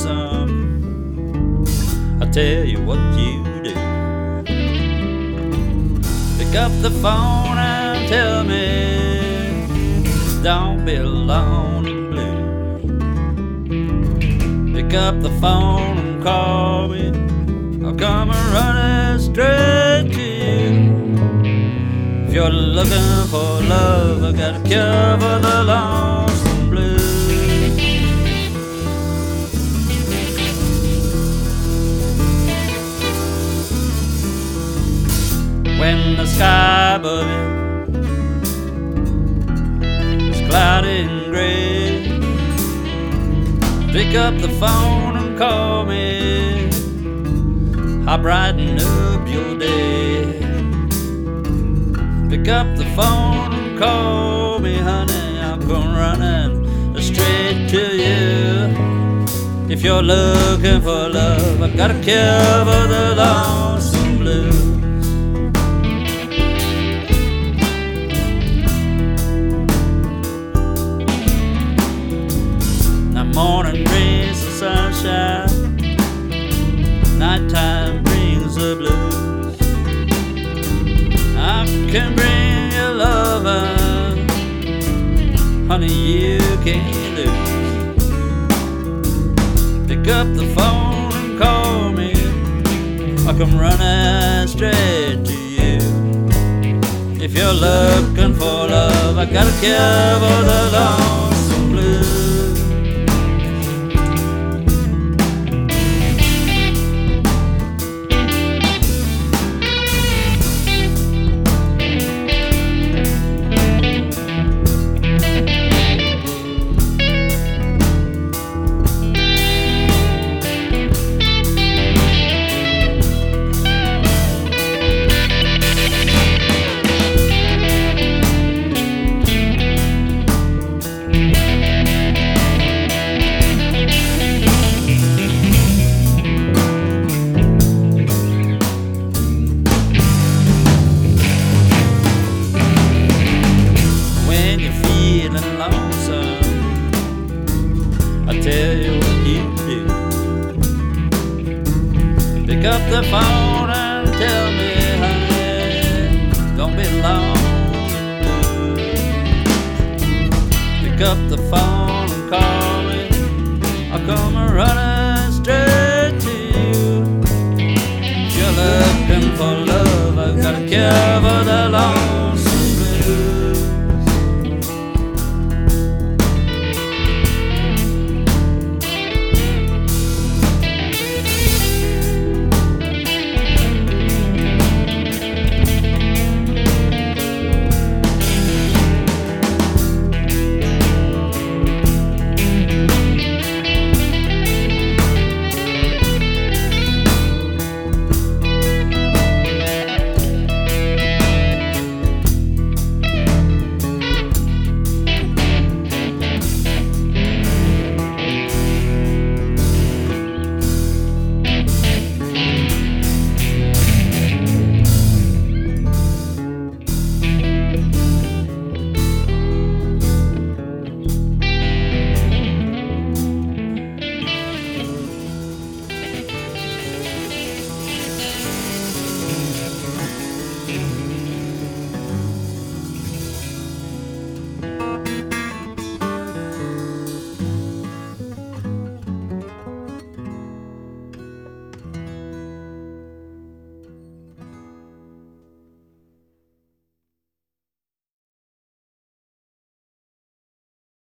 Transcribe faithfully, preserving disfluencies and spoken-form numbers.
lonesome, I'll tell you what you do. Pick up the phone and tell me, don't be alone and blue. Pick up the phone and call me, I'll come and run straight to you. If you're looking for love, I got a cure for the lonesome blues. When the sky above you is cloudy and gray, pick up the phone and call me, I'll brighten up your day. Pick up the phone and call me, honey, I'll come running straight to you. If you're looking for love, I got a cure for the lonesome blues. Now morning brings the sunshine, nighttime brings the blues. I can bring you lovin', honey, you can't lose. Pick up the phone and call me, I'll come running straight to you. If you're looking for love, I got a cure for the lonesome blues. I'll tell you what you do. Pick up the phone and tell me, honey, don't be alone and blue. Pick up the phone and call me, I'll come running